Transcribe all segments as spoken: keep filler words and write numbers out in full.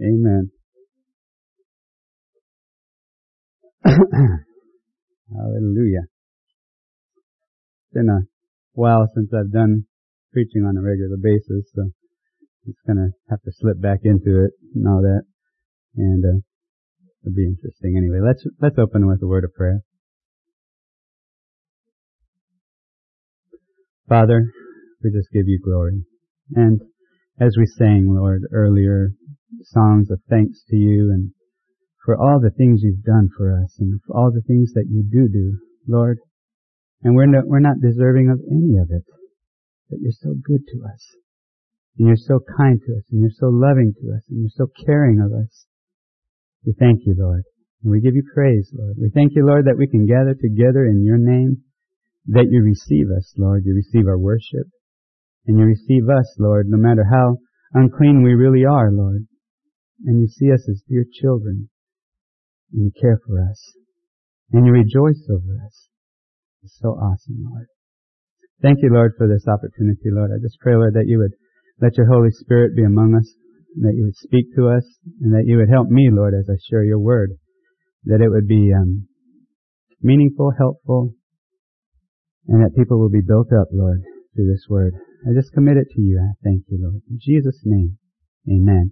Amen. Hallelujah. It's been a while since I've done preaching on a regular basis, so it's gonna have to slip back into it and all that, and uh, it'll be interesting. Anyway, let's let's open with a word of prayer. Father, we just give you glory, and as we sang, Lord, earlier, songs of thanks to you and for all the things you've done for us and for all the things that you do do, Lord. And we're not, we're not deserving of any of it, but you're so good to us. And you're so kind to us, and you're so loving to us, and you're so caring of us. We thank you, Lord. And we give you praise, Lord. We thank you, Lord, that we can gather together in your name, that you receive us, Lord. You receive our worship. And you receive us, Lord, no matter how unclean we really are, Lord. And you see us as dear children. And you care for us. And you rejoice over us. It's so awesome, Lord. Thank you, Lord, for this opportunity, Lord. I just pray, Lord, that you would let your Holy Spirit be among us, and that you would speak to us, and that you would help me, Lord, as I share your word. That it would be um, meaningful, helpful, and that people will be built up, Lord, through this word. I just commit it to you. I thank you, Lord. In Jesus' name, amen.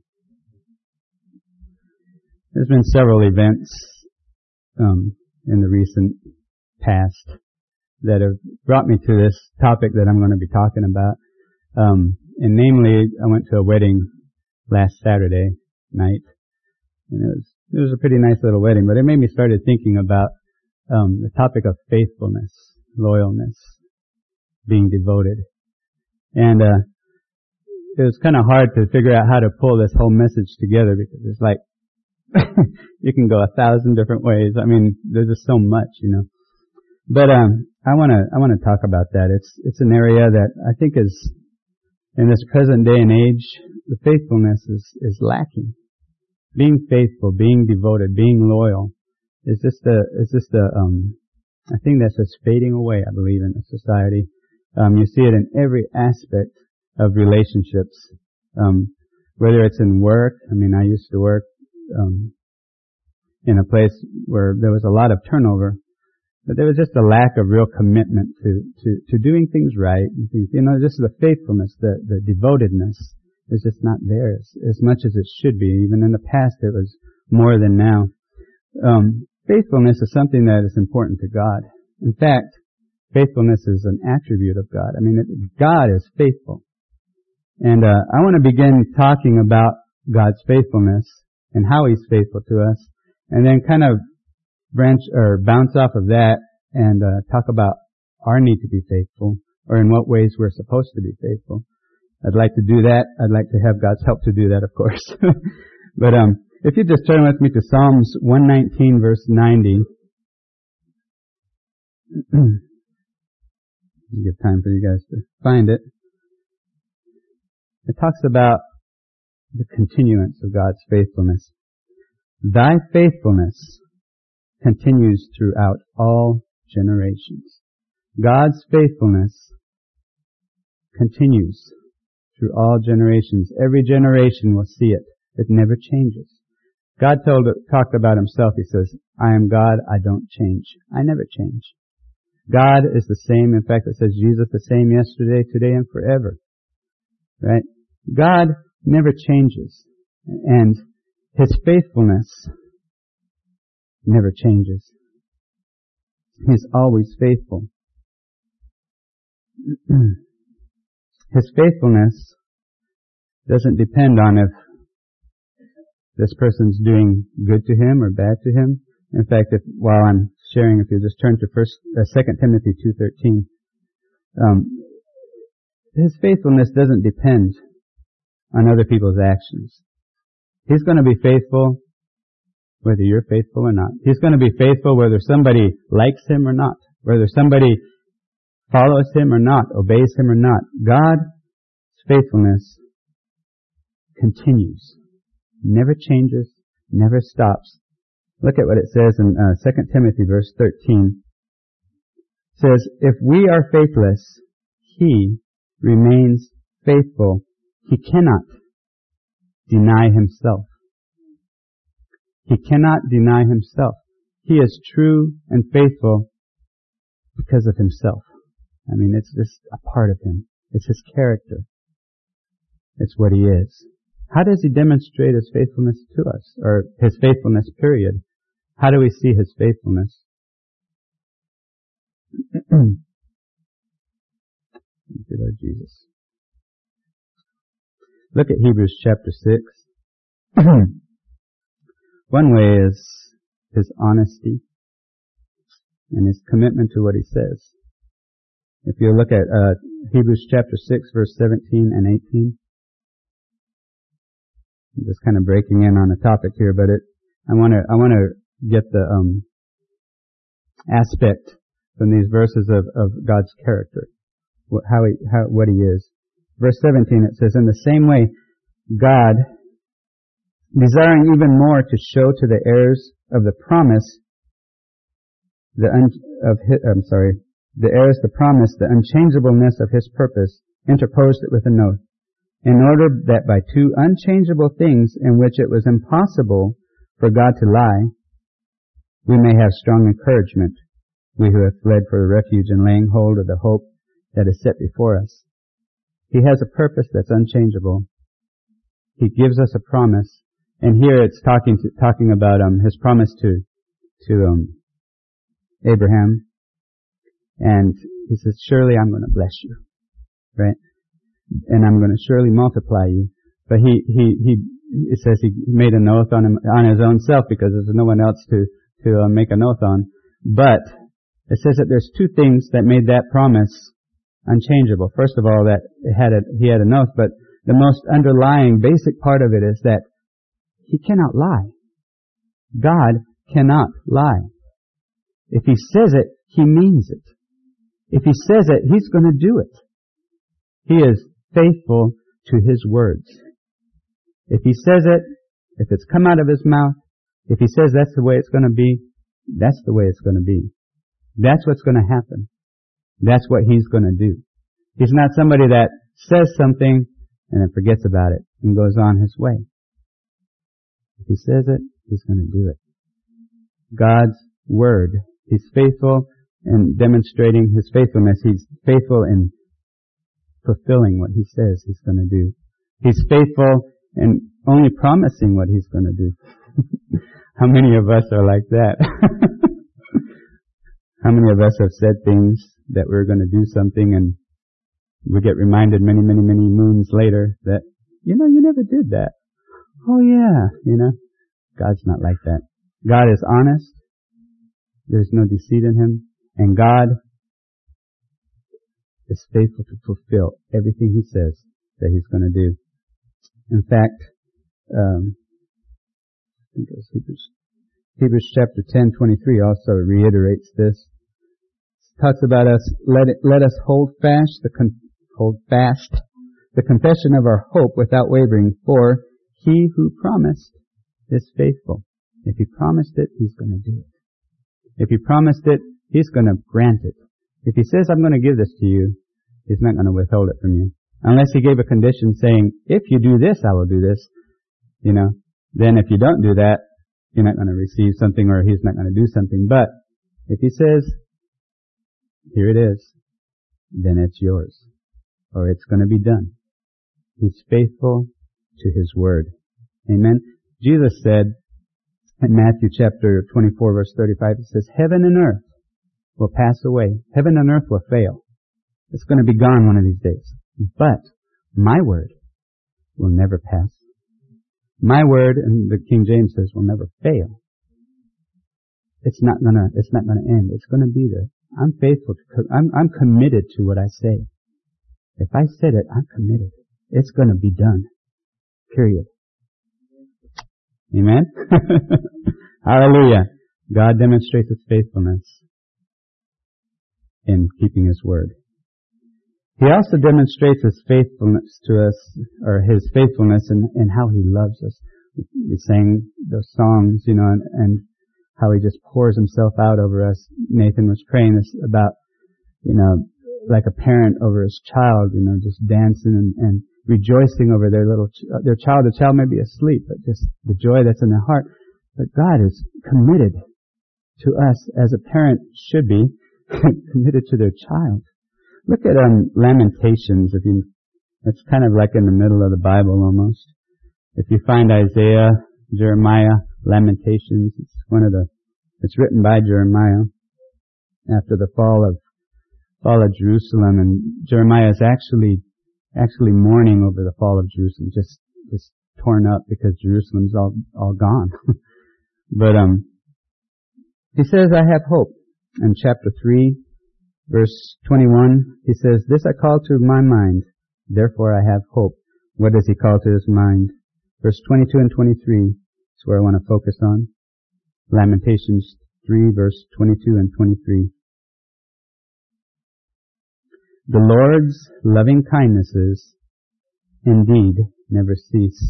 There's been several events um, in the recent past that have brought me to this topic that I'm going to be talking about. Um, and namely, I went to a wedding last Saturday night. And it was, it was a pretty nice little wedding, but it made me started thinking about um, the topic of faithfulness, loyalness, being devoted. And uh, it was kind of hard to figure out how to pull this whole message together because it's like you can go a thousand different ways. I mean, there's just so much, you know. But um, I want to I want to talk about that. It's it's an area that I think is in this present day and age, the faithfulness is is lacking. Being faithful, being devoted, being loyal is just a is just a um a thing that's just fading away. I believe in the society. Um, you see it in every aspect of relationships, um, whether it's in work. I mean, I used to work um, in a place where there was a lot of turnover, but there was just a lack of real commitment to to, to doing things right. And things, you know, just the faithfulness, the the devotedness is just not there as, as much as it should be. Even in the past, it was more than now. Um, faithfulness is something that is important to God. In fact, faithfulness is an attribute of God. I mean, God is faithful. And uh, I want to begin talking about God's faithfulness and how He's faithful to us, and then kind of branch or bounce off of that and uh, talk about our need to be faithful, or in what ways we're supposed to be faithful. I'd like to do that. I'd like to have God's help to do that, of course. But um, if you just turn with me to Psalms one nineteen, verse ninety. Give time for you guys to find it. It talks about the continuance of God's faithfulness. Thy faithfulness continues throughout all generations. God's faithfulness continues through all generations. Every generation will see it. It never changes. God told, talked about Himself. He says, I am God, I don't change. I never change. God is the same. In fact, it says Jesus the same yesterday, today, and forever. Right? God never changes. And His faithfulness never changes. He's always faithful. His faithfulness doesn't depend on if this person's doing good to Him or bad to Him. In fact, if while I'm sharing, if you just turn to First, uh, Second Timothy two thirteen, um, His faithfulness doesn't depend on other people's actions. He's going to be faithful whether you're faithful or not. He's going to be faithful whether somebody likes Him or not, whether somebody follows Him or not, obeys Him or not. God's faithfulness continues, never changes, never stops. Look at what it says in uh, Second Timothy verse thirteen. It says, if we are faithless, He remains faithful. He cannot deny Himself. He cannot deny himself. He is true and faithful because of himself. I mean, it's just a part of him. It's his character. It's what he is. How does he demonstrate his faithfulness to us? Or his faithfulness, period. How do we see his faithfulness? Thank you, Lord Jesus. Look at Hebrews chapter six. One way is his honesty and his commitment to what he says. If you look at uh, Hebrews chapter six, verse seventeen and eighteen. I'm just kind of breaking in on a topic here, but it, I want to, I want to get the um, aspect from these verses of, of God's character, what, how he, how, what he is. Verse seventeen, it says, "In the same way, God, desiring even more to show to the heirs of the promise, the un, of his, I'm sorry, the heirs the promise, the unchangeableness of his purpose, interposed it with an oath, in order that by two unchangeable things in which it was impossible for God to lie, we may have strong encouragement, we who have fled for refuge and laying hold of the hope that is set before us." He has a purpose that's unchangeable. He gives us a promise, and here it's talking to, talking about um, his promise to to um, Abraham, and he says, "Surely I'm going to bless you," right? "And I'm going to surely multiply you." But he, he, he, it says he made an oath on him, on his own self, because there's no one else to, to uh, make an oath on. But it says that there's two things that made that promise unchangeable. First of all, that it had a, he had an oath, but the most underlying basic part of it is that he cannot lie. God cannot lie. If he says it, he means it. If he says it, he's going to do it. He is faithful to his words. If he says it, if it's come out of his mouth, if he says that's the way it's going to be, that's the way it's going to be. That's what's going to happen. That's what he's going to do. He's not somebody that says something and then forgets about it and goes on his way. If he says it, he's going to do it. God's word. He's faithful in demonstrating his faithfulness. He's faithful in fulfilling what he says he's going to do. He's faithful in only promising what he's going to do. How many of us are like that? How many of us have said things that we're going to do something and we get reminded many, many, many moons later that, you know, you never did that. Oh yeah, you know. God's not like that. God is honest. There's no deceit in him. And God is faithful to fulfill everything he says that he's going to do. In fact, um, I think it was Hebrews, Hebrews chapter ten, twenty-three also reiterates this. It talks about us, let it, let us hold fast the con- hold fast the confession of our hope without wavering, for he who promised is faithful. If he promised it, he's going to do it. If he promised it, he's going to grant it. If he says, "I'm going to give this to you," he's not going to withhold it from you. Unless he gave a condition saying, "If you do this, I will do this." You know, then if you don't do that, you're not going to receive something, or he's not going to do something. But if he says, "Here it is," then it's yours. Or it's going to be done. He's faithful to his word. Amen. Jesus said in Matthew chapter twenty-four, verse thirty-five, it says, "Heaven and earth will pass away. Heaven and earth will fail." It's going to be gone one of these days. But my word will never pass. My word, and the King James says, will never fail. It's not gonna, it's not gonna end. It's gonna be there. I'm faithful to, I'm, I'm committed to what I say. If I said it, I'm committed. It's gonna be done. Period. Amen? Hallelujah. God demonstrates his faithfulness in keeping his word. He also demonstrates his faithfulness to us, or his faithfulness in, in how he loves us. We sang those songs, you know, and, and how he just pours himself out over us. Nathan was praying this about, you know, like a parent over his child, you know, just dancing and, and rejoicing over their little, ch- their child. The child may be asleep, but just the joy that's in their heart. But God is committed to us as a parent should be, committed to their child. Look at um, Lamentations. If you, it's kind of like in the middle of the Bible almost. If you find Isaiah, Jeremiah, Lamentations, it's one of the, it's written by Jeremiah after the fall of, fall of Jerusalem, and Jeremiah is actually, actually mourning over the fall of Jerusalem, just, just torn up because Jerusalem's all, all gone. But, um, he says, I have hope. In chapter three, verse twenty-one, he says, this I call to my mind, therefore I have hope. What does he call to his mind? Verse twenty-two and twenty-three is where I want to focus on. Lamentations three, verse twenty-two and twenty-three. The Lord's loving kindnesses indeed never cease,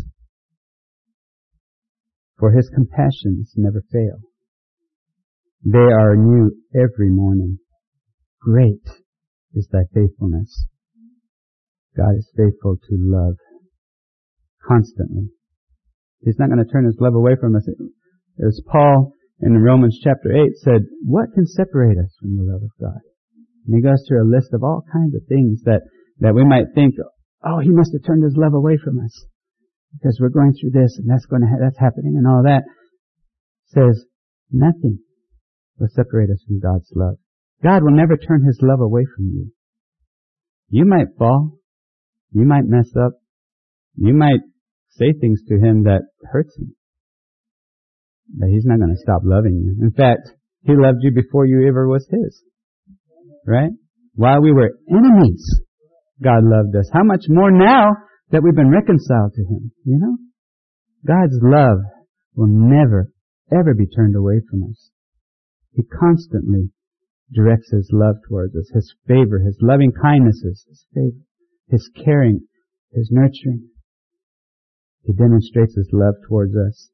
for His compassions never fail. They are new every morning. Great is thy faithfulness. God is faithful to love constantly. He's not going to turn His love away from us. As Paul in Romans chapter eight said, what can separate us from the love of God? And he goes through a list of all kinds of things that, that we might think, oh, He must have turned His love away from us because we're going through this and that's going to ha- that's happening and all that. Says nothing will separate us from God's love. God will never turn His love away from you. You might fall. You might mess up. You might say things to Him that hurts Him. But He's not going to stop loving you. In fact, He loved you before you ever was His. Right? While we were enemies, God loved us. How much more now that we've been reconciled to Him? You know? God's love will never, ever be turned away from us. He constantly directs His love towards us, His favor, His loving kindnesses, His favor, His caring, His nurturing. He demonstrates His love towards us.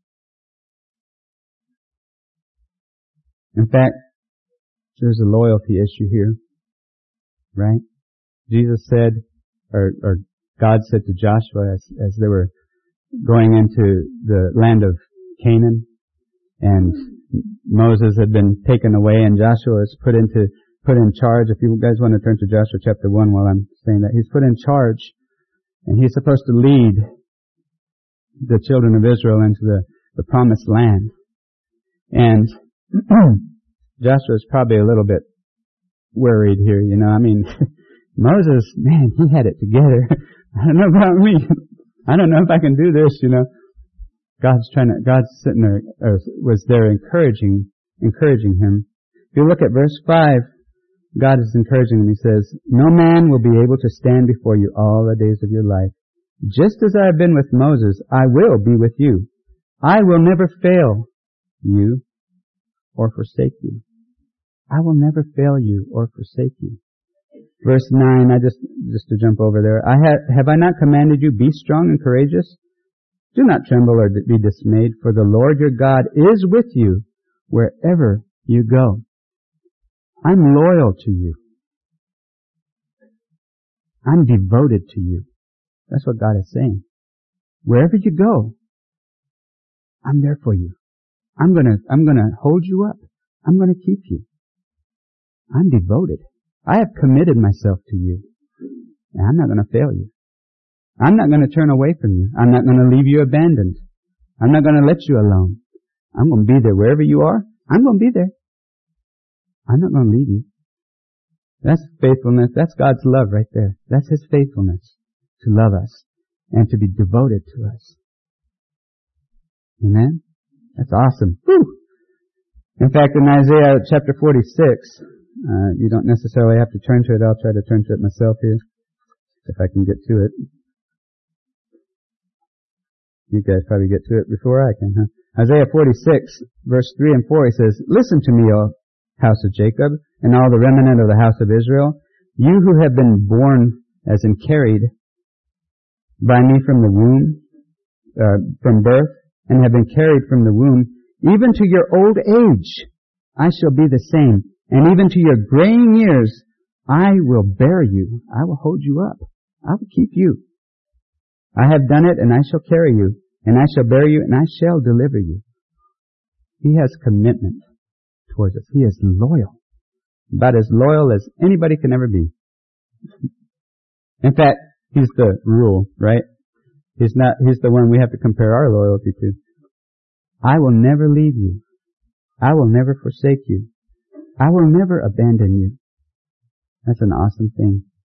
In fact, there's a loyalty issue here, right? Jesus said, or, or God said to Joshua as, as they were going into the land of Canaan, and Moses had been taken away and Joshua is put into, put in charge. If you guys want to turn to Joshua chapter one while I'm saying that, he's put in charge and he's supposed to lead the children of Israel into the, the promised land. And Joshua's probably a little bit worried here, you know. I mean, Moses, man, he had it together. I don't know about me. I don't know if I can do this, you know. God's trying to, God's sitting there, or was there encouraging, encouraging him. If you look at verse five, God is encouraging him. He says, no man will be able to stand before you all the days of your life. Just as I have been with Moses, I will be with you. I will never fail you or forsake you. I will never fail you or forsake you. Verse nine, I just, just to jump over there. I have, have I not commanded you, be strong and courageous? Do not tremble or be dismayed, for the Lord your God is with you wherever you go. I'm loyal to you. I'm devoted to you. That's what God is saying. Wherever you go, I'm there for you. I'm gonna, I'm gonna hold you up. I'm gonna keep you. I'm devoted. I have committed myself to you. And I'm not gonna fail you. I'm not gonna turn away from you. I'm not gonna leave you abandoned. I'm not gonna let you alone. I'm gonna be there wherever you are. I'm gonna be there. I'm not gonna leave you. That's faithfulness. That's God's love right there. That's His faithfulness to love us and to be devoted to us. Amen? That's awesome. Whew. In fact, in Isaiah chapter forty-six, uh, you don't necessarily have to turn to it. I'll try to turn to it myself here, if I can get to it. You guys probably get to it before I can, huh? Isaiah forty-six, verse three and four, he says, listen to me, O house of Jacob, and all the remnant of the house of Israel, you who have been born, as in carried, by me from the womb, uh, from birth, and have been carried from the womb, even to your old age, I shall be the same, and even to your graying years, I will bear you. I will hold you up. I will keep you. I have done it, and I shall carry you, and I shall bear you, and I shall deliver you. He has commitment towards us. He is loyal. About as loyal as anybody can ever be. In fact, He's the rule, right? He's not, He's the one we have to compare our loyalty to. I will never leave you. I will never forsake you. I will never abandon you. That's an awesome thing.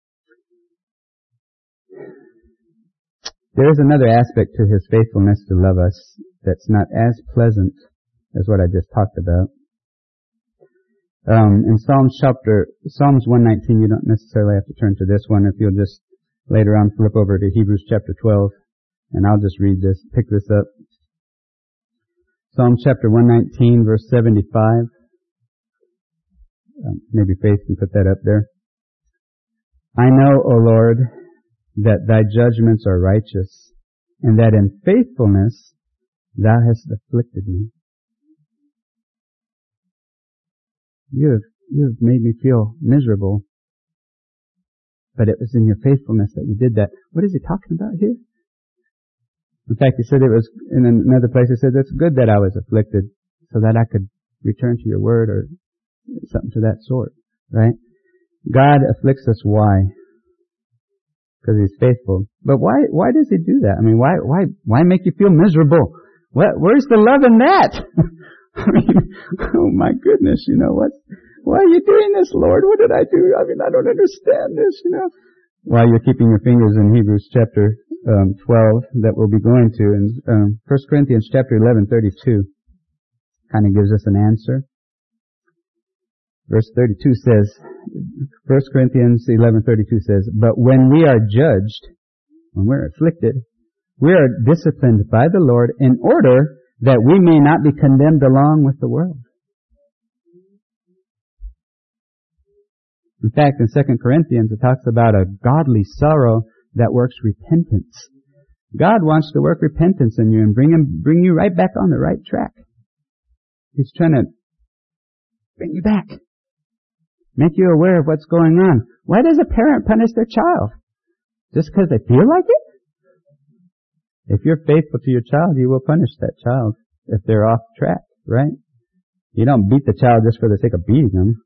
There is another aspect to His faithfulness to love us that's not as pleasant as what I just talked about. Um, in Psalms chapter, Psalms one nineteen, you don't necessarily have to turn to this one. If you'll just later on flip over to Hebrews chapter twelve, and I'll just read this, pick this up. Psalm chapter one nineteen, verse seventy-five. Um, maybe Faith can put that up there. I know, O Lord, that Thy judgments are righteous, and that in faithfulness Thou hast afflicted me. You have, you have made me feel miserable, but it was in your faithfulness that you did that. What is he talking about here? In fact, he said it was, in another place he said, it's good that I was afflicted so that I could return to your word, or something to that sort, right? God afflicts us. Why? Because He's faithful. But why, why does He do that? I mean, why, why, why make you feel miserable? What, where's the love in that? I mean, oh my goodness, you know what? Why are you doing this, Lord? What did I do? I mean, I don't understand this, you know. While you're keeping your fingers in Hebrews chapter um, twelve, that we'll be going to, in um, First Corinthians chapter eleven, thirty-two, kind of gives us an answer. Verse thirty-two says, First Corinthians eleven, thirty-two says, but when we are judged, when we're afflicted, we are disciplined by the Lord in order that we may not be condemned along with the world. In fact, in Second Corinthians, it talks about a godly sorrow that works repentance. God wants to work repentance in you and bring him, bring you right back on the right track. He's trying to bring you back. Make you aware of what's going on. Why does a parent punish their child? Just because they feel like it? If you're faithful to your child, you will punish that child if they're off track, right? You don't beat the child just for the sake of beating them.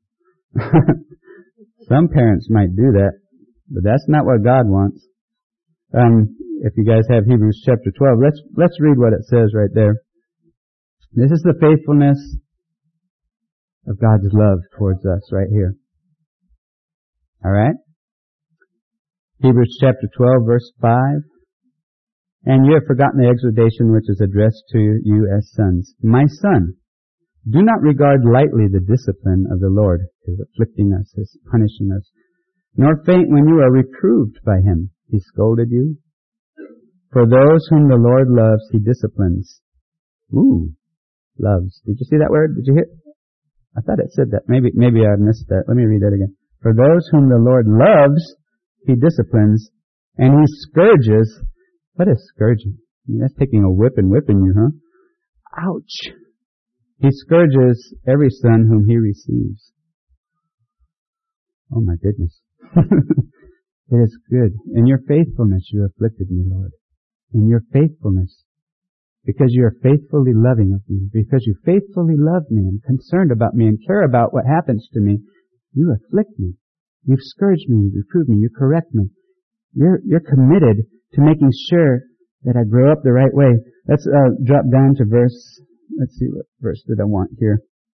Some parents might do that, but that's not what God wants. Um, if you guys have Hebrews chapter twelve, let's let's read what it says right there. This is the faithfulness of God's love towards us right here. All right? Hebrews chapter twelve, verse five. And you have forgotten the exhortation which is addressed to you as sons. My son, do not regard lightly the discipline of the Lord, His afflicting us, His punishing us, nor faint when you are reproved by Him. He scolded you. For those whom the Lord loves, He disciplines. Ooh, loves. Did you see that word? Did you hear? I thought it said that. Maybe, maybe I missed that. Let me read that again. For those whom the Lord loves, He disciplines, and He scourges. What is scourging? I mean, that's taking a whip and whipping you, huh? Ouch! He scourges every son whom He receives. Oh my goodness. It is good. In your faithfulness you afflicted me, Lord. In your faithfulness. Because you are faithfully loving of me. Because you faithfully love me and concerned about me and care about what happens to me. You afflict me. You've scourged me, you reprove me, you correct me. You're, you're committed to making sure that I grow up the right way. Let's uh, drop down to verse, let's see, what verse did I want here?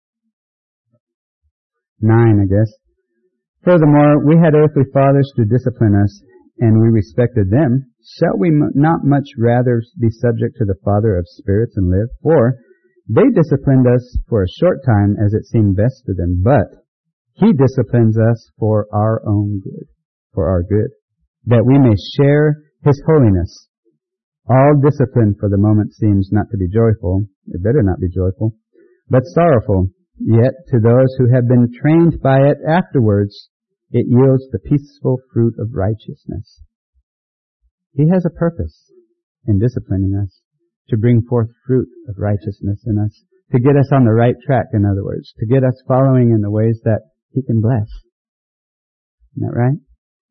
Nine, I guess. Furthermore, we had earthly fathers to discipline us, and we respected them. Shall we m- not much rather be subject to the Father of spirits and live? For they disciplined us for a short time as it seemed best to them, but He disciplines us for our own good, for our good, that we may share His holiness. All discipline for the moment seems not to be joyful. It better not be joyful, but sorrowful. Yet to those who have been trained by it afterwards, it yields the peaceful fruit of righteousness. He has a purpose in disciplining us, to bring forth fruit of righteousness in us, to get us on the right track, in other words, to get us following in the ways that He can bless. Isn't that right?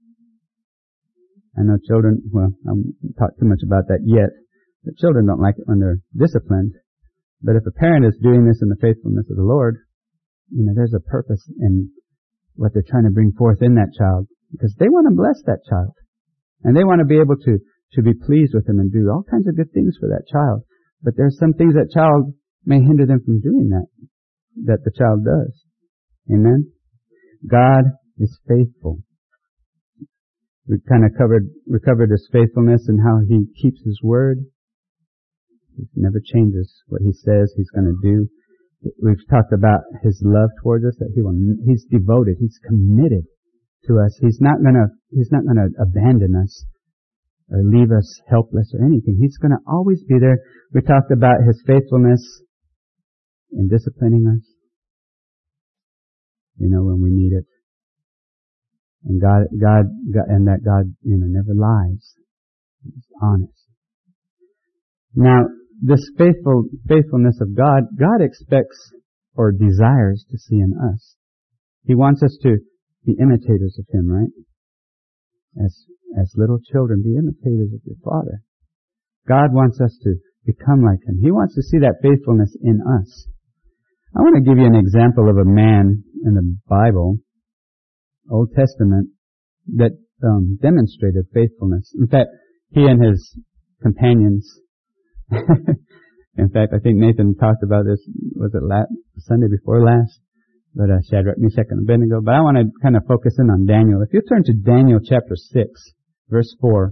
I know children, well, I won't talk too much about that yet, but children don't like it when they're disciplined. But if a parent is doing this in the faithfulness of the Lord, you know, there's a purpose in what they're trying to bring forth in that child, because they want to bless that child. And they want to be able to, to be pleased with him and do all kinds of good things for that child. But there's some things that child may hinder them from doing that, that the child does. Amen? God is faithful. We kind of covered, we covered His faithfulness and how He keeps His word. He never changes what He says He's going to do. We've talked about His love towards us, that He will, He's devoted, He's committed to us. He's not gonna, He's not gonna abandon us or leave us helpless or anything. He's gonna always be there. We talked about His faithfulness in disciplining us, you know, when we need it. And God, God, God, and that God, you know, never lies. He's honest. Now, this faithful, faithfulness of God, God expects or desires to see in us. He wants us to be imitators of Him, right? As, as little children, be imitators of your Father. God wants us to become like Him. He wants to see that faithfulness in us. I want to give you an example of a man in the Bible, Old Testament, that um, demonstrated faithfulness. In fact, he and his companions, in fact, I think Nathan talked about this, was it last, Sunday before last? But uh, Shadrach, Meshach, and Abednego. But I want to kind of focus in on Daniel. If you turn to Daniel chapter six, verse four.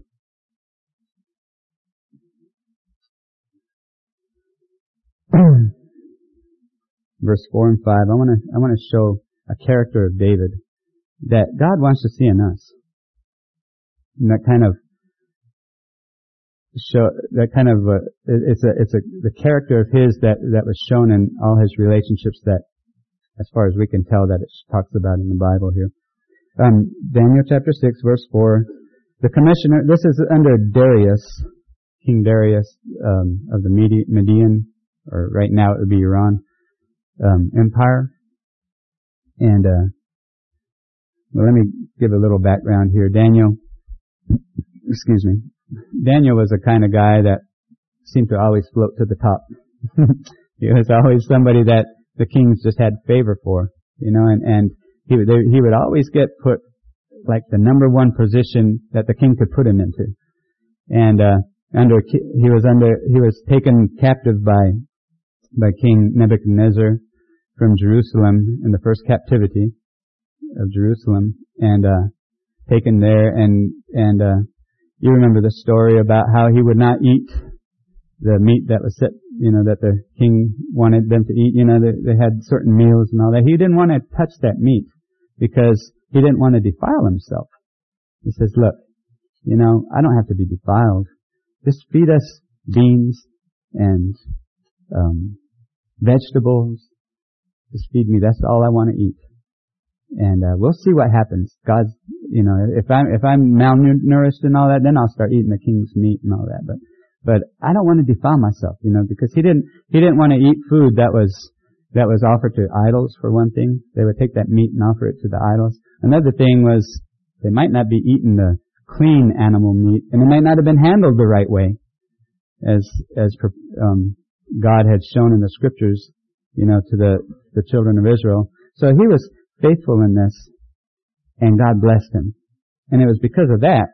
Verse four and five. I want to I want to show a character of David that God wants to see in us. And that kind of show that kind of uh, it's a it's a the character of His that that was shown in all His relationships, that, as far as we can tell, that it talks about in the Bible here. Um, Daniel chapter six, verse four. The commissioner. This is under Darius, King Darius um, of the Medi- Median, or right now it would be Iran um, Empire. And uh, well, let me give a little background here. Daniel, excuse me. Daniel was the kind of guy that seemed to always float to the top. He was always somebody that the kings just had favor for, you know, and, and he would, he would always get put like the number one position that the king could put him into. And, uh, under, he was under, he was taken captive by, by King Nebuchadnezzar from Jerusalem in the first captivity of Jerusalem, and, uh, taken there, and, and, uh, you remember the story about how he would not eat the meat that was set, you know, that the king wanted them to eat. You know, they, they had certain meals and all that. He didn't want to touch that meat because he didn't want to defile himself. He says, look, you know, I don't have to be defiled. Just feed us beans and um vegetables. Just feed me. That's all I want to eat. And uh, we'll see what happens. God's, you know, if I'm if I'm malnourished and all that, then I'll start eating the king's meat and all that. But but I don't want to defile myself, you know, because he didn't he didn't want to eat food that was that was offered to idols. For one thing, they would take that meat and offer it to the idols. Another thing was they might not be eating the clean animal meat, and it might not have been handled the right way, as as um, God had shown in the scriptures, you know, to the the children of Israel. So he was faithful in this, and God blessed him. And it was because of that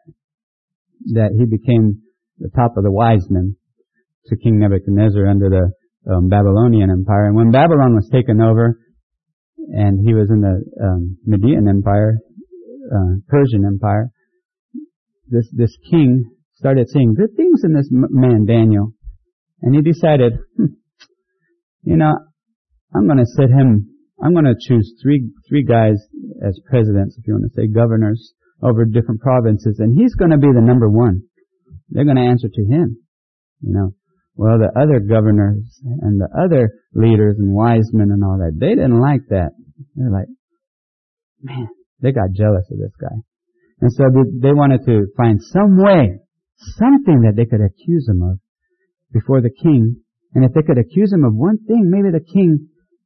that he became the top of the wise men to King Nebuchadnezzar under the um, Babylonian Empire. And when Babylon was taken over, and he was in the um, Median Empire, uh, Persian Empire, this this king started seeing good things in this man Daniel, and he decided, hmm, you know, I'm going to set him. I'm going to choose three three guys as presidents, if you want to say governors, over different provinces, and he's going to be the number one. They're going to answer to him, you know. Well, the other governors and the other leaders and wise men and all that, they didn't like that. They're like, man, they got jealous of this guy. And so they wanted to find some way, something that they could accuse him of before the king. And if they could accuse him of one thing, maybe the king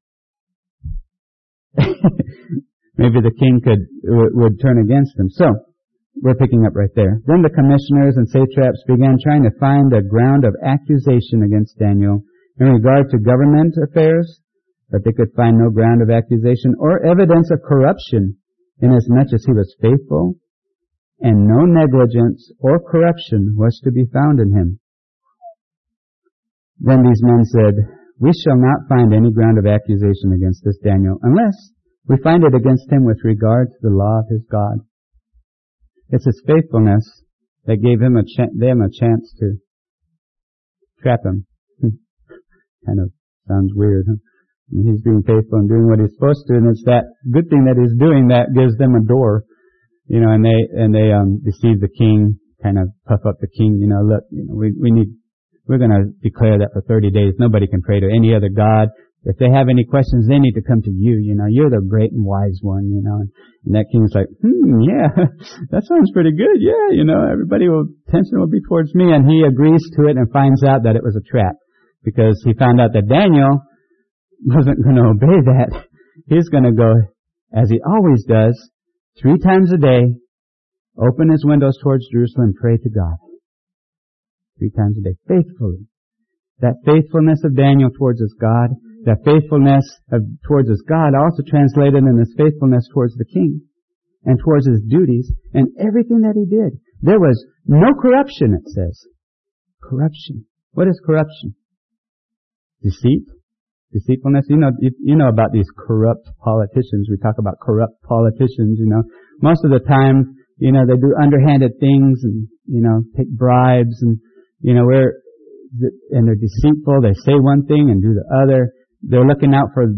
maybe the king could would turn against him. So, we're picking up right there. Then the commissioners and satraps began trying to find a ground of accusation against Daniel in regard to government affairs, but they could find no ground of accusation or evidence of corruption, inasmuch as he was faithful, and no negligence or corruption was to be found in him. Then these men said, "We shall not find any ground of accusation against this Daniel, unless we find it against him with regard to the law of his God." It's his faithfulness that gave him a ch- them a chance to trap him. Kind of sounds weird, huh? I mean, he's being faithful and doing what he's supposed to, and it's that good thing that he's doing that gives them a door, you know. And they and they um deceive the king, kind of puff up the king. You know, look, you know, we we need we're going to declare that for thirty days. Nobody can pray to any other god. If they have any questions, they need to come to you. You know, you're the great and wise one. You know, and, and that king's like, hmm, yeah, that sounds pretty good. Yeah, you know, everybody will attention will be towards me, and he agrees to it and finds out that it was a trap, because he found out that Daniel wasn't going to obey that. He's going to go, as he always does, three times a day, open his windows towards Jerusalem and pray to God. Three times a day, faithfully. That faithfulness of Daniel towards his God, that faithfulness of, towards his God also translated in his faithfulness towards the king and towards his duties and everything that he did. There was no corruption, it says. Corruption. What is corruption? Deceit. Deceitfulness. You know, you, you know about these corrupt politicians. We talk about corrupt politicians, you know. Most of the time, you know, they do underhanded things and, you know, take bribes and, you know, we're, and they're deceitful. They say one thing and do the other. They're looking out for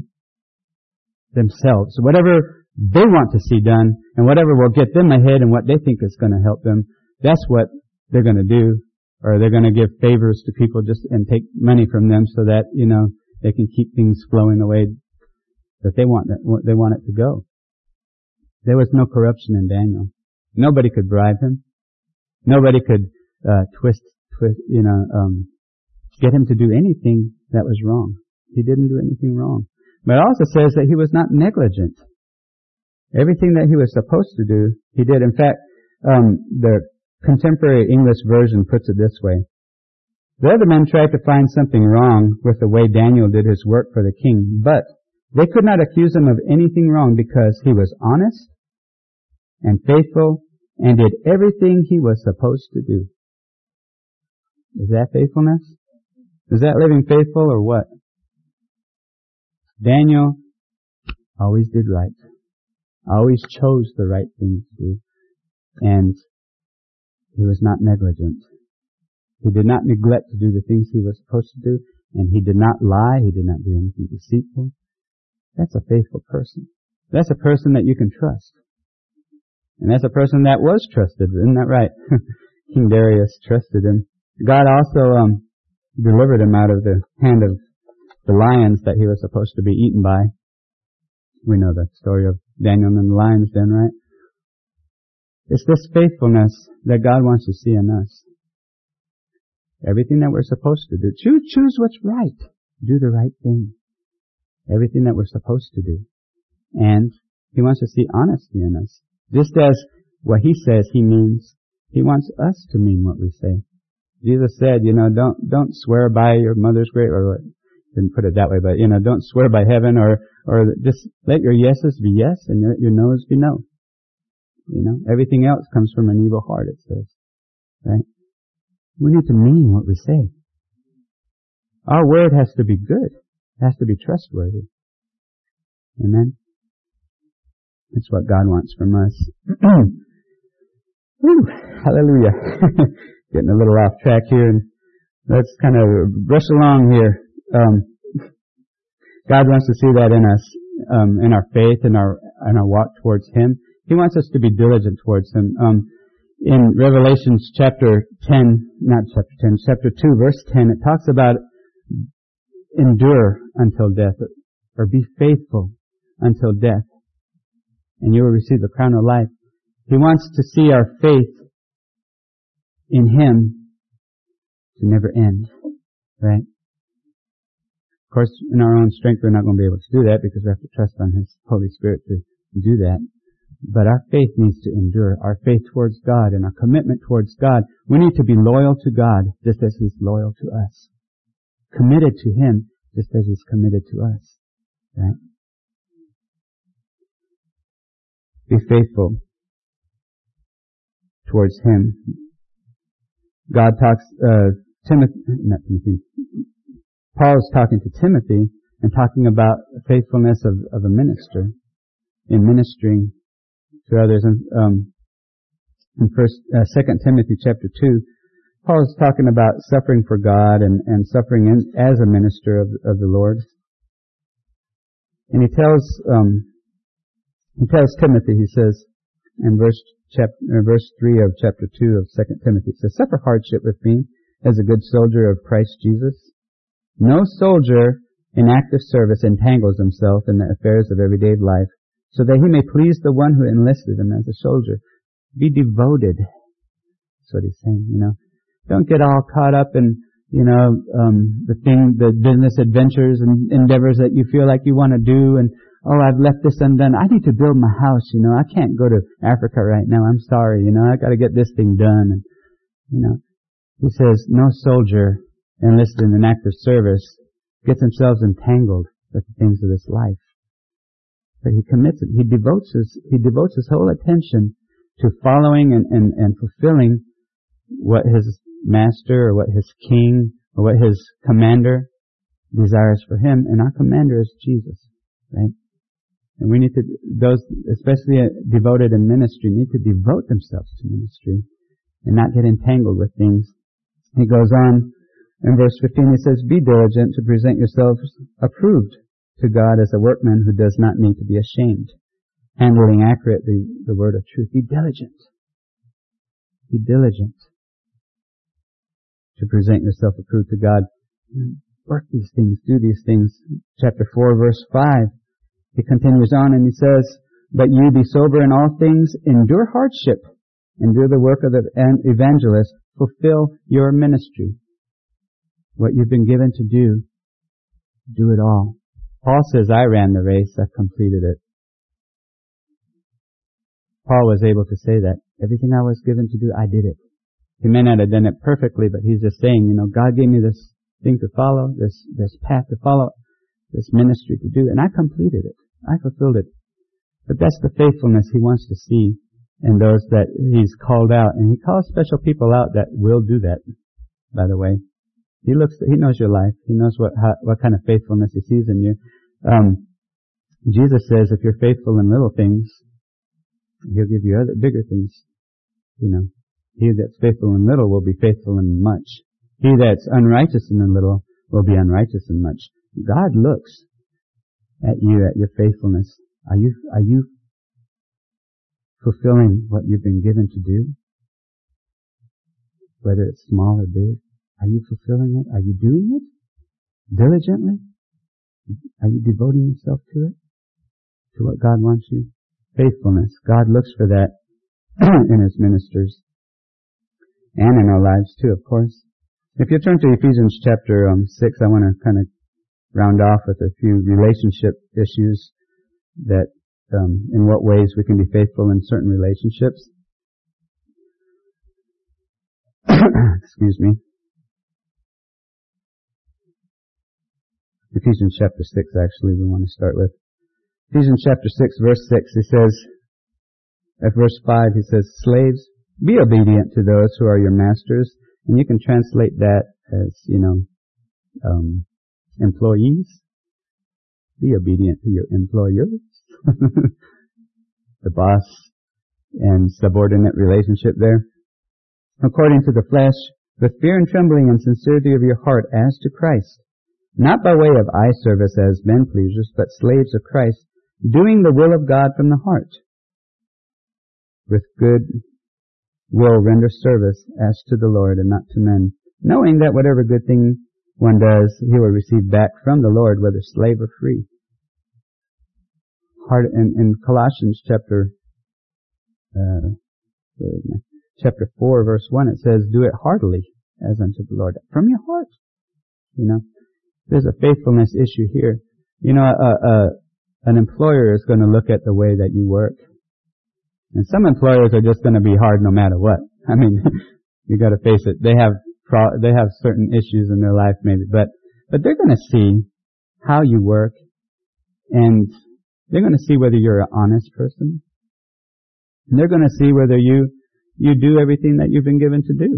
themselves. Whatever they want to see done and whatever will get them ahead and what they think is going to help them, that's what they're going to do. Or they're going to give favors to people just and take money from them so that, you know, they can keep things flowing the way that they want it, they want it to go. There was no corruption in Daniel. Nobody could bribe him. Nobody could uh, twist, twist, you know, um, get him to do anything that was wrong. He didn't do anything wrong. But it also says that he was not negligent. Everything that he was supposed to do, he did. In fact, um, the Contemporary English Version puts it this way. The other men tried to find something wrong with the way Daniel did his work for the king, but they could not accuse him of anything wrong because he was honest and faithful and did everything he was supposed to do. Is that faithfulness? Is that living faithful or what? Daniel always did right. Always chose the right thing to do. And he was not negligent. He did not neglect to do the things he was supposed to do, and he did not lie. He did not do anything deceitful. That's a faithful person. That's a person that you can trust. And that's a person that was trusted. Isn't that right? King Darius trusted him. God also um, delivered him out of the hand of the lions that he was supposed to be eaten by. We know the story of Daniel and the lion's den, right? It's this faithfulness that God wants to see in us. Everything that we're supposed to do. Choose, choose what's right. Do the right thing. Everything that we're supposed to do. And he wants to see honesty in us. Just as what he says he means, he wants us to mean what we say. Jesus said, you know, don't, don't swear by your mother's grave, or didn't put it that way, but, you know, don't swear by heaven, or, or just let your yeses be yes and your, your no's be no. You know, everything else comes from an evil heart, it says. Right? We need to mean what we say. Our word has to be good. It has to be trustworthy. Amen? That's what God wants from us. Whew, hallelujah. Getting a little off track here, and let's kind of brush along here. Um, God wants to see that in us, um, in our faith and our, in our walk towards Him. He wants us to be diligent towards Him. Um, in Revelations chapter ten, not chapter ten, chapter two, verse ten, it talks about endure until death, or be faithful until death, and you will receive the crown of life. He wants to see our faith in Him to never end, right? Of course, in our own strength, we're not going to be able to do that because we have to trust on His Holy Spirit to do that. But our faith needs to endure. Our faith towards God and our commitment towards God. We need to be loyal to God just as He's loyal to us. committed to Him just as He's committed to us. Right? Be faithful towards Him. God talks, uh, Timothy, not Timothy, Paul's talking to Timothy and talking about faithfulness of, of a minister in ministering to others. And, um, in first, uh, Second Timothy chapter two, Paul is talking about suffering for God and, and suffering in, as a minister of, of the Lord. And he tells, um, he tells Timothy, he says, in verse chapter, uh, verse three of chapter two of Second Timothy, it says, "Suffer hardship with me as a good soldier of Christ Jesus. No soldier in active service entangles himself in the affairs of everyday life, so that he may please the one who enlisted him as a soldier." Be devoted. That's what he's saying, you know. Don't get all caught up in, you know, um, the thing, the business adventures and endeavors that you feel like you want to do, and, oh, I've left this undone. I need to build my house, you know. I can't go to Africa right now. I'm sorry, you know. I got to get this thing done. And, you know, he says, no soldier enlisted in an active service gets themselves entangled with the things of this life. But he commits it. He devotes his, he devotes his whole attention to following and, and, and fulfilling what his master or what his king or what his commander desires for him. And our commander is Jesus, right? And we need to, those especially devoted in ministry, need to devote themselves to ministry and not get entangled with things. He goes on in verse fifteen, he says, "Be diligent to present yourselves approved to God as a workman who does not need to be ashamed, handling accurately the word of truth." Be diligent. Be diligent to present yourself approved to God. Work these things, do these things. Chapter four, verse five, he continues on and he says, "But you be sober in all things, endure hardship, endure the work of the evangelist, fulfill your ministry." What you've been given to do, do it all. Paul says, "I ran the race, I've completed it." Paul was able to say that. Everything I was given to do, I did it. He may not have done it perfectly, but he's just saying, you know, God gave me this thing to follow, this, this path to follow, this ministry to do, and I completed it. I fulfilled it. But that's the faithfulness he wants to see in those that he's called out. And he calls special people out that will do that, by the way. He looks, he knows your life. He knows what, how, what kind of faithfulness he sees in you. Um, Jesus says, if you're faithful in little things, He'll give you other bigger things. You know, he that's faithful in little will be faithful in much. He that's unrighteous in little will be unrighteous in much. God looks at you, at your faithfulness. Are you, are you fulfilling what you've been given to do? Whether it's small or big. Are you fulfilling it? Are you doing it diligently? Are you devoting yourself to it? To what God wants you? Faithfulness. God looks for that in His ministers. And in our lives too, of course. If you turn to Ephesians chapter um, six, I want to kind of round off with a few relationship issues that, um, in what ways we can be faithful in certain relationships. Excuse me. Ephesians chapter six, actually, we want to start with. Ephesians chapter six, verse six, he says, at verse five, he says, "Slaves, be obedient to those who are your masters." And you can translate that as, you know, um, employees. Be obedient to your employers. The boss and subordinate relationship there. "According to the flesh, with fear and trembling and sincerity of your heart as to Christ, not by way of eye service as men pleasers, but slaves of Christ, doing the will of God from the heart. With good will render service as to the Lord and not to men, knowing that whatever good thing one does, he will receive back from the Lord, whether slave or free." Heart, in, in Colossians chapter uh, chapter four, verse one, it says, "Do it heartily as unto the Lord," from your heart. You know, there's a faithfulness issue here. You know, a, a, an employer is going to look at the way that you work. And some employers are just going to be hard no matter what. I mean, you got to face it. They have pro- they have certain issues in their life maybe, but But they're going to see how you work, and they're going to see whether you're an honest person. And they're going to see whether you, you do everything that you've been given to do.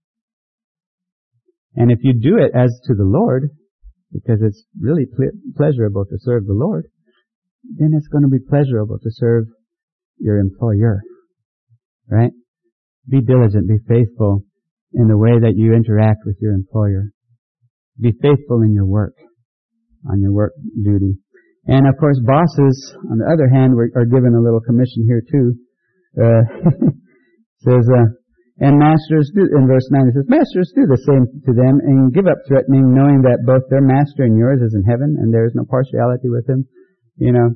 And if you do it as to the Lord, because it's really ple- pleasurable to serve the Lord, then it's going to be pleasurable to serve your employer. Right? Be diligent, be faithful in the way that you interact with your employer. Be faithful in your work, on your work duty. And of course, bosses, on the other hand, are given a little commission here too. Uh, says, uh, and masters do, in verse nine it says, masters do the same to them and give up threatening, knowing that both their master and yours is in heaven and there is no partiality with him. You know,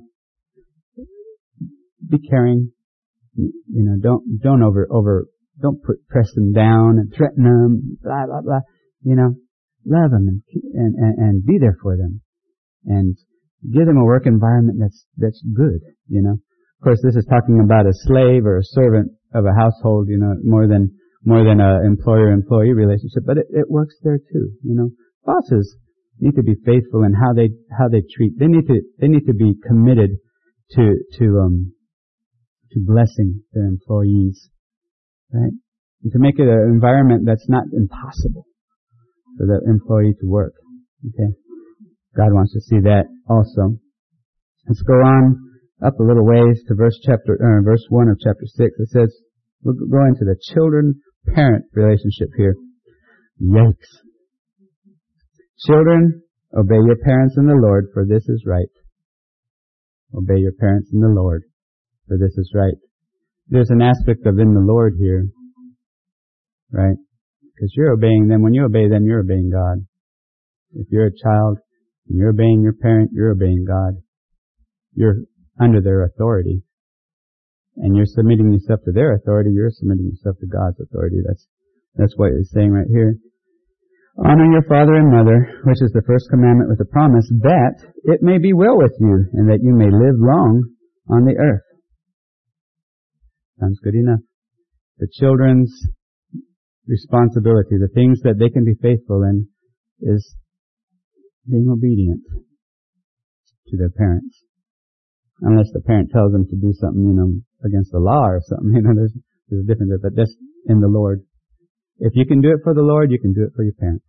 be caring. You know, don't, don't over, over, don't put, press them down and threaten them, blah, blah, blah. You know, love them and, and, and, and be there for them. And give them a work environment that's, that's good, you know. Of course, this is talking about a slave or a servant of a household, you know, more than, more than a employer-employee relationship, but it, it works there too, you know. Bosses need to be faithful in how they, how they treat, they need to, they need to be committed to, to, um, to blessing their employees, right? And to make it an environment that's not impossible for the employee to work, okay? God wants to see that also. Let's go on up a little ways to verse chapter, uh, verse one of chapter six. It says, we'll go into the children-parent relationship here. Yikes. Children, obey your parents in the Lord, for this is right. Obey your parents in the Lord, for this is right. There's an aspect of in the Lord here, right? Because you're obeying them. When you obey them, you're obeying God. If you're a child, and you're obeying your parent, you're obeying God. You're under their authority. And you're submitting yourself to their authority, you're submitting yourself to God's authority. That's, that's what it's saying right here. Honor your father and mother, which is the first commandment with a promise, that it may be well with you, and that you may live long on the earth. Sounds good enough. The children's responsibility, the things that they can be faithful in, is being obedient to their parents. Unless the parent tells them to do something, you know, against the law or something, you know, there's, there's a difference there, but that's in the Lord. If you can do it for the Lord, you can do it for your parents.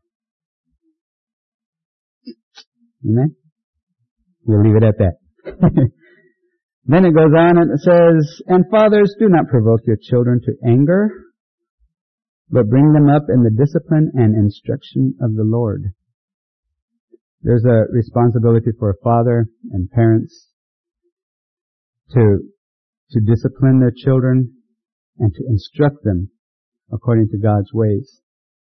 Amen? We'll leave it at that. Then it goes on and it says, and fathers, do not provoke your children to anger, but bring them up in the discipline and instruction of the Lord. There's a responsibility for a father and parents to, to discipline their children and to instruct them according to God's ways.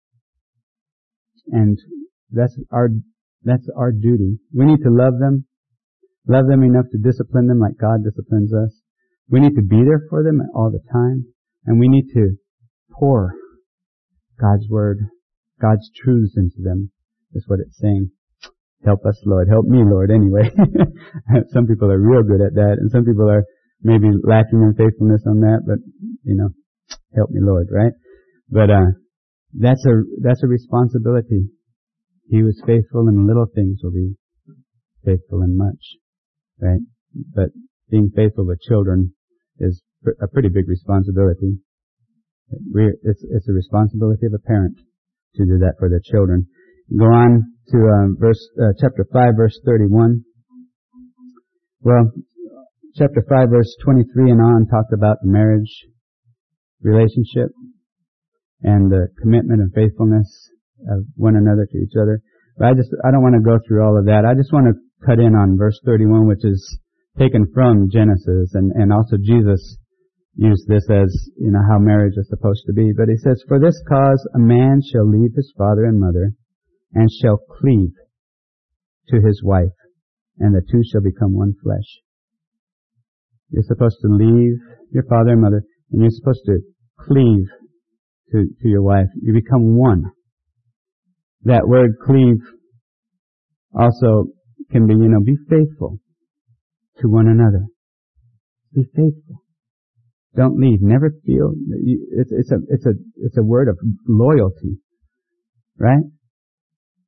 And that's our, that's our duty. We need to love them, love them enough to discipline them like God disciplines us. We need to be there for them all the time. And we need to pour God's Word, God's truths into them, is what it's saying. Help us, Lord. Help me, Lord, anyway. Some people are real good at that, and some people are maybe lacking in faithfulness on that, but, you know, help me, Lord, right? But, uh, that's a, that's a responsibility. He who is faithful in little things will be faithful in much, right? But being faithful with children is a pretty big responsibility. We're, it's, it's a responsibility of a parent to do that for their children. Go on to um, verse uh, chapter five, verse thirty-one. Well, chapter five, verse twenty-three and on talked about the marriage relationship and the commitment and faithfulness of one another to each other. But I just I don't want to go through all of that. I just want to cut in on verse thirty-one, which is taken from Genesis, and and also Jesus used this as, you know, how marriage is supposed to be. But he says, "For this cause a man shall leave his father and mother, and shall cleave to his wife, and the two shall become one flesh." You're supposed to leave your father and mother, and you're supposed to cleave to, to your wife. You become one. That word cleave also can be, you know, be faithful to one another. Be faithful. Don't leave. Never feel, it's, it's a, it's a, it's a word of loyalty. Right?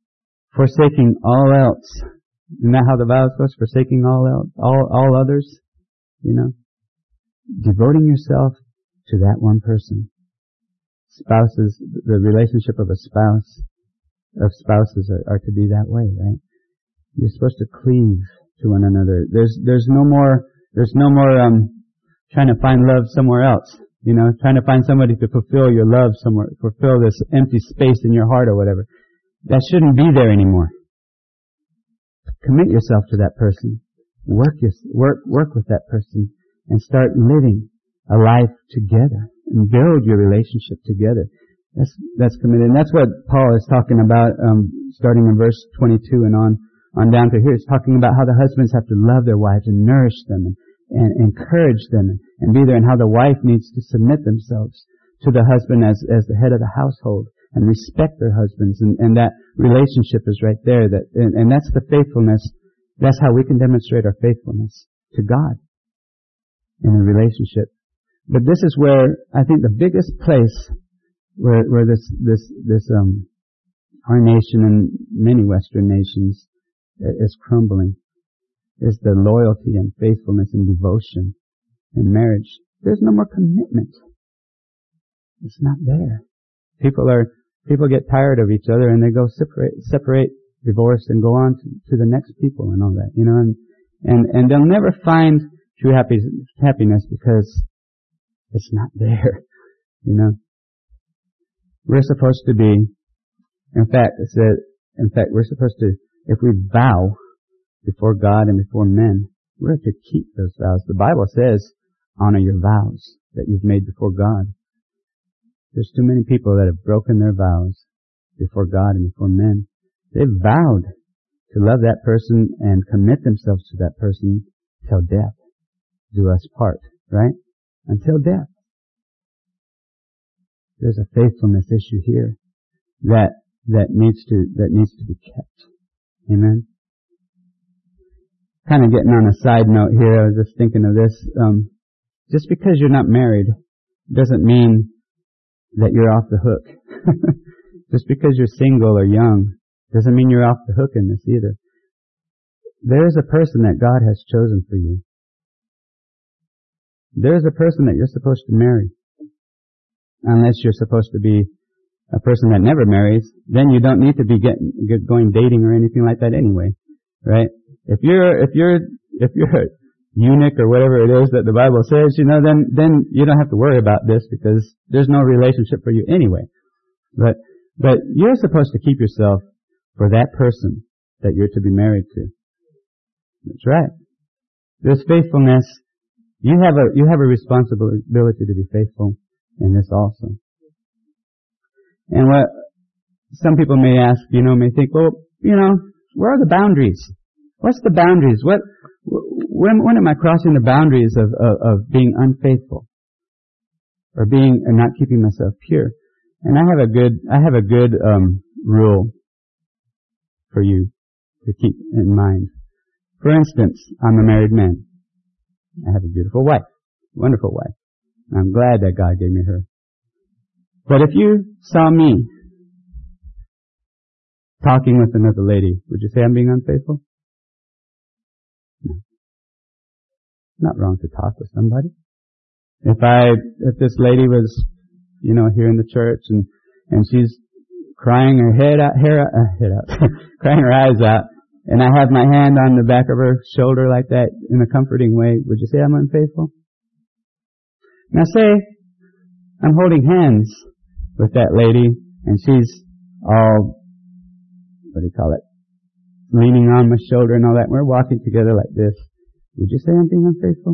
forsaking all else. Isn't that how the vows goes? Forsaking all else, all, all others, you know? Devoting yourself to that one person. Spouses, the relationship of a spouse, of spouses are, are to be that way, right? You're supposed to cleave to one another. There's, there's no more, there's no more, um, trying to find love somewhere else. You know, trying to find somebody to fulfill your love somewhere, fulfill this empty space in your heart or whatever. That shouldn't be there anymore. Commit yourself to that person. Work your, work, work with that person and start living a life together and build your relationship together. That's, that's committed. And that's what Paul is talking about, um, starting in verse twenty-two and on, on down to here. He's talking about how the husbands have to love their wives and nourish them and, and encourage them and be there, and how the wife needs to submit themselves to the husband as, as the head of the household and respect their husbands. And, and that relationship is right there. That, and, and that's the faithfulness. That's how we can demonstrate our faithfulness to God in a relationship. But this is where I think the biggest place where, where this, this, this, um, our nation and many Western nations is crumbling is the loyalty and faithfulness and devotion in marriage. There's no more commitment. It's not there. People are, people get tired of each other and they go separate, separate, divorce and go on to, to the next people and all that, you know, and, and, and they'll never find true happy, happiness because it's not there, you know. We're supposed to be, in fact, it said, in fact, we're supposed to, if we vow before God and before men, we're to keep those vows. The Bible says, honor your vows that you've made before God. There's too many people that have broken their vows before God and before men. They've vowed to love that person and commit themselves to that person till death do us part, right? Until death. There's a faithfulness issue here that, that needs to, that needs to be kept. Amen. Kind of getting on a side note here, I was just thinking of this. Um, just because you're not married doesn't mean that you're off the hook. Just because you're single or young doesn't mean you're off the hook in this either. There is a person that God has chosen for you. There is a person that you're supposed to marry. Unless you're supposed to be a person that never marries, then you don't need to be getting, get, going dating or anything like that anyway, right? If you're, if you're, if you're a eunuch or whatever it is that the Bible says, you know, then, then you don't have to worry about this because there's no relationship for you anyway. But, but you're supposed to keep yourself for that person that you're to be married to. That's right. There's faithfulness. You have a, you have a responsibility to be faithful in this also. And what some people may ask, you know, may think, well, you know, where are the boundaries? What's the boundaries? What, when, when am I crossing the boundaries of, of, of being unfaithful? Or being, and not keeping myself pure? And I have a good, I have a good, um, rule for you to keep in mind. For instance, I'm a married man. I have a beautiful wife. Wonderful wife. I'm glad that God gave me her. But if you saw me talking with another lady, would you say I'm being unfaithful? No. It's not wrong to talk with somebody. If I, if this lady was, you know, here in the church and, and she's crying her head out, hair out, uh, head out, crying her eyes out, and I have my hand on the back of her shoulder like that in a comforting way, would you say I'm unfaithful? Now say, I'm holding hands with that lady, and she's all, what do you call it, leaning on my shoulder and all that. We're walking together like this. Would you say I'm being unfaithful?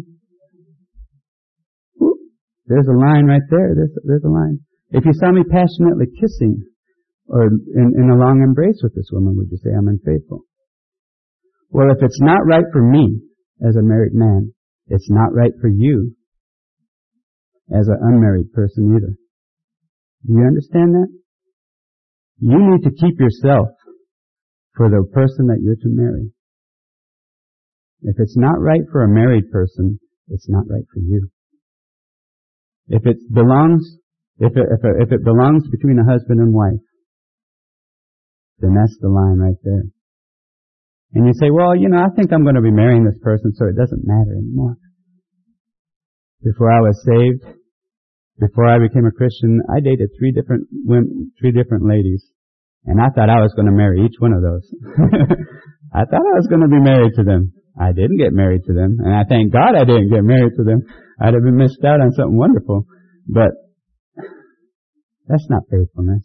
Ooh, there's a line right there. There's, there's a line. If you saw me passionately kissing or in, in a long embrace with this woman, would you say I'm unfaithful? Well, if it's not right for me as a married man, it's not right for you as an unmarried person either. Do you understand that? You need to keep yourself for the person that you're to marry. If it's not right for a married person, it's not right for you. If it belongs, if it, if it, if it belongs between a husband and wife, then that's the line right there. And you say, well, you know, I think I'm going to be marrying this person, so it doesn't matter anymore. Before I was saved, before I became a Christian, I dated three different women, three different ladies. And I thought I was going to marry each one of those. I thought I was going to be married to them. I didn't get married to them. And I thank God I didn't get married to them. I'd have been missed out on something wonderful. But that's not faithfulness.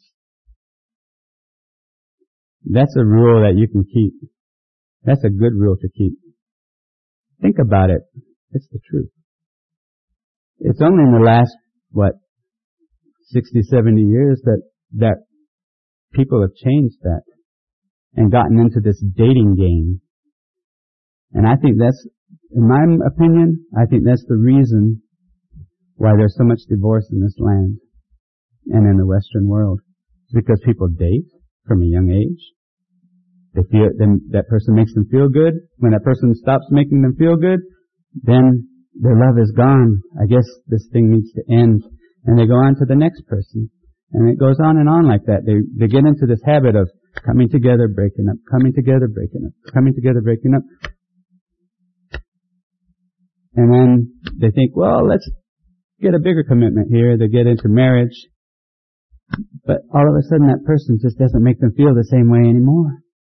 That's a rule that you can keep. That's a good rule to keep. Think about it. It's the truth. It's only in the last, what, sixty, seventy years that, that people have changed that and gotten into this dating game. And I think that's, in my opinion, I think that's the reason why there's so much divorce in this land and in the Western world. It's because people date from a young age. They feel, then that person makes them feel good. When that person stops making them feel good, then their love is gone. I guess this thing needs to end. And they go on to the next person. And it goes on and on like that. They, they get into this habit of coming together, breaking up, coming together, breaking up, coming together, breaking up. And then they think, well, let's get a bigger commitment here. They get into marriage. But all of a sudden that person just doesn't make them feel the same way anymore.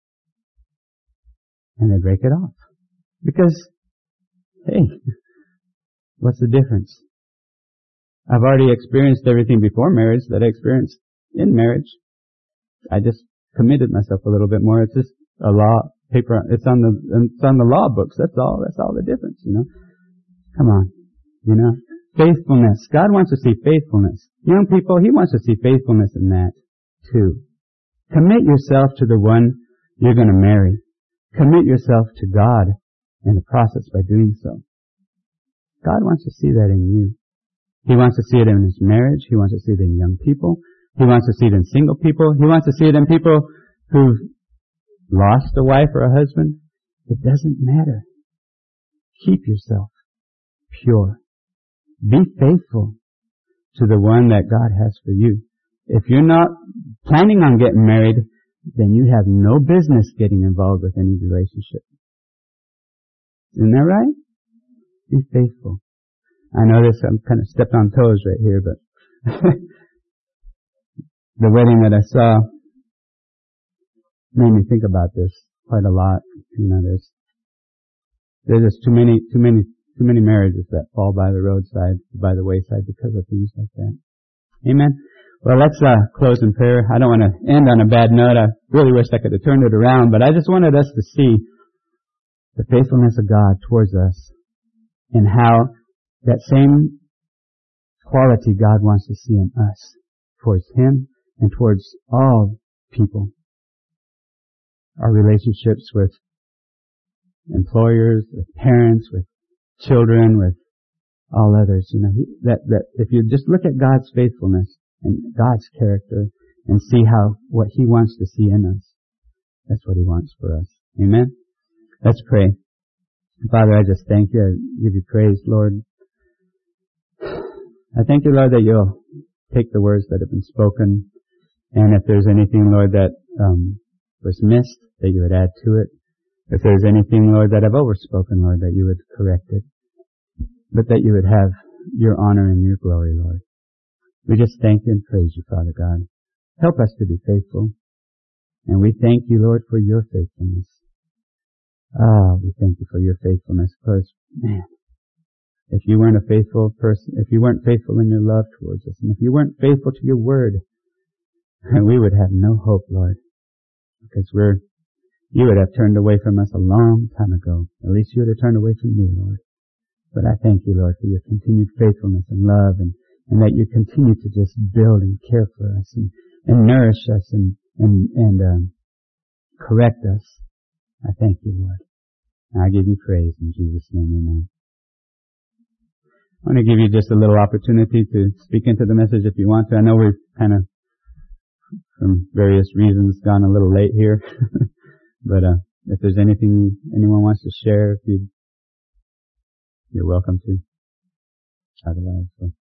And they break it off. Because, hey, what's the difference? I've already experienced everything before marriage that I experienced in marriage. I just committed myself a little bit more. It's just a law paper. It's on the, it's on the law books. That's all. That's all the difference, you know. Come on. You know. Faithfulness. God wants to see faithfulness. Young people, He wants to see faithfulness in that too. Commit yourself to the one you're going to marry. Commit yourself to God in the process by doing so. God wants to see that in you. He wants to see it in His marriage. He wants to see it in young people. He wants to see it in single people. He wants to see it in people who've lost a wife or a husband. It doesn't matter. Keep yourself pure. Be faithful to the one that God has for you. If you're not planning on getting married, then you have no business getting involved with any relationship. Isn't that right? Be faithful. I know this, I'm kind of stepped on toes right here, but the wedding that I saw made me think about this quite a lot. You know, there's, there's just too many, too many, too many marriages that fall by the roadside, by the wayside because of things like that. Amen. Well, let's uh, close in prayer. I don't want to end on a bad note. I really wish I could have turned it around, but I just wanted us to see the faithfulness of God towards us and how that same quality God wants to see in us towards Him and towards all people. Our relationships with employers, with parents, with children, with all others. You know, that, that if you just look at God's faithfulness and God's character and see how, what He wants to see in us, that's what He wants for us. Amen? Let's pray. Father, I just thank you. I give you praise, Lord. I thank you, Lord, that you'll take the words that have been spoken, and if there's anything, Lord, that um, was missed, that you would add to it. If there's anything, Lord, that I've overspoken, Lord, that you would correct it, but that you would have your honor and your glory, Lord. We just thank you and praise you, Father God. Help us to be faithful, and we thank you, Lord, for your faithfulness. Ah, we thank you for your faithfulness, because, man, if you weren't a faithful person, if you weren't faithful in your love towards us, and if you weren't faithful to your word, we would have no hope, Lord, because we're, you would have turned away from us a long time ago. At least you would have turned away from me, Lord. But I thank you, Lord, for your continued faithfulness and love, and, and that you continue to just build and care for us and, and nourish us and, and, and um, correct us. I thank you, Lord. And I give you praise in Jesus' name, amen. I want to give you just a little opportunity to speak into the message if you want to. I know we've kind of, from various reasons, gone a little late here. But uh, if there's anything anyone wants to share, if you, you're welcome to. Otherwise, so.